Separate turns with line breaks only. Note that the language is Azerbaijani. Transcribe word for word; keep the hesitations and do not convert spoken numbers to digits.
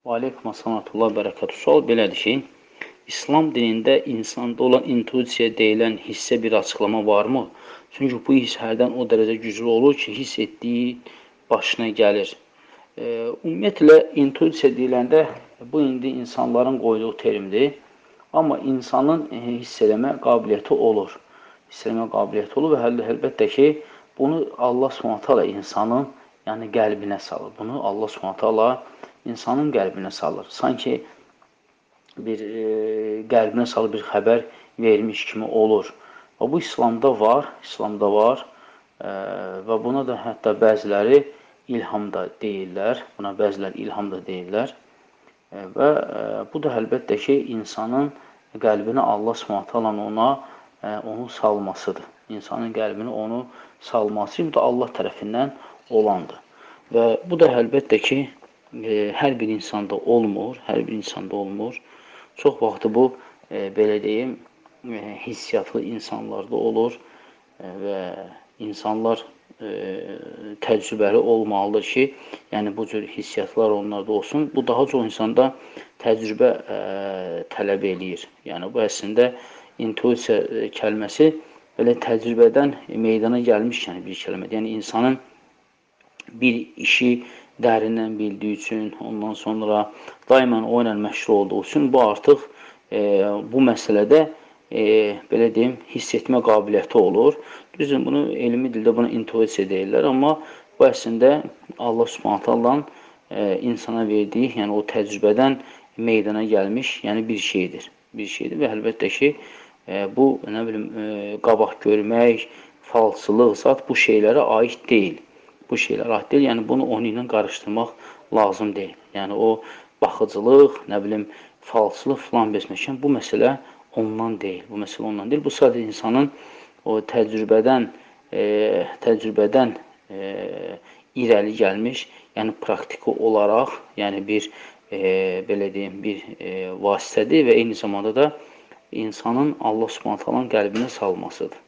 Və aleykum assalatullah bərəkatü. Sual belədir ki, İslam dinində insanda olan intuisiya deyilən hissə bir açıqlama varmı? Çünki bu hiss hərdən o dərəcə güclü olur ki, hiss etdiyi başına gəlir. E, ümumiyyətlə, intuisiya deyiləndə bu indi insanların qoyduğu terimdir. Amma insanın e, hiss eləmə qabiliyyəti olur. Hiss eləmə qabiliyyəti olur və həl, əlbəttə ki, bunu Allah Subhanahu taala insanın yəni qəlbinə salır. Bunu Allah Subhanahu taala insanın qəlbinə salır. Sanki bir e, qəlbinə salır, bir xəbər vermiş kimi olur. Və bu İslamda var, İslamda var e, və buna da hətta bəziləri ilham da deyirlər. Buna bəziləri ilham da deyirlər. E, və e, bu da əlbəttə ki, insanın qəlbinə Allah Subhanahu taala ona e, onu salmasıdır. İnsanın qəlbini onu salması bu da Allah tərəfindən olandır. Və bu da əlbəttə ki, e, hər bir insanda olmur, hər bir insanda olmur. Çox vaxtı bu, e, belə deyim, e, hissiyatlı insanlarda olur e, və insanlar e, təcrübəli olmalıdır ki, yəni bu cür hissiyatlar onlarda olsun. Bu daha çox insanda təcrübə e, tələb eləyir. Yəni bu əslində intuisiya kəlməsi belə təcrübədən meydana gəlmiş yəni bir kəlmədir. Yəni insanın bir işi dərindən bildiyi üçün, ondan sonra daimən o ilə məşğul olduğu üçün bu artıq e, bu məsələdə e, belə deyim, hiss etmə qabiliyyəti olur. Düzdür, bunu elmi dildə buna intuisiya deyirlər, amma bu əslində Allah Subhanahu taalanın e, insana verdiyi, yəni o təcrübədən meydana gəlmiş, yəni bir şeydir. Bir şeydir və əlbəttə ki, e, bu nə bilim e, qabaq görmək, falsılıq, zat bu şeylərə aid deyil. Bu şeylər aid deyil, yəni bunu onu ilə qarışdırmaq lazım deyil. Yəni o baxıcılıq, nə bilim, falsılıq filan besməşən bu məsələ ondan deyil. Bu məsələ ondan deyil. Bu sadəcə insanın o təcrübədən e, təcrübədən e, irəli gəlmiş, yəni praktiki olaraq, yəni bir e, belə deyim, bir e, vasitədir və eyni zamanda da insanın Allah Subhanahu taalanın qəlbinə salmasıdır.